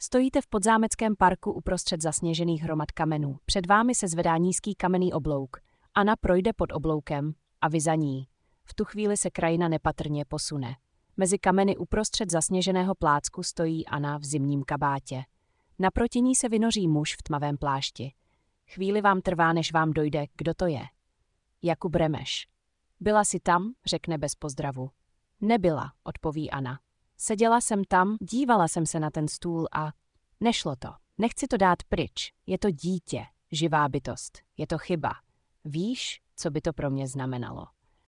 Stojíte v podzámeckém parku uprostřed zasněžených hromad kamenů. Před vámi se zvedá nízký kamenný oblouk. Anna projde pod obloukem a vy za ní. V tu chvíli se krajina nepatrně posune. Mezi kameny uprostřed zasněženého plácku stojí Anna v zimním kabátě. Naproti ní se vynoří muž v tmavém plášti. Chvíli vám trvá, než vám dojde, kdo to je. Jakub Remeš. Byla jsi tam, řekne bez pozdravu. Nebyla, odpoví Anna. Seděla jsem tam, dívala jsem se na ten stůl a nešlo to. Nechci to dát pryč. Je to dítě, živá bytost. Je to chyba. Víš, co by to pro mě znamenalo?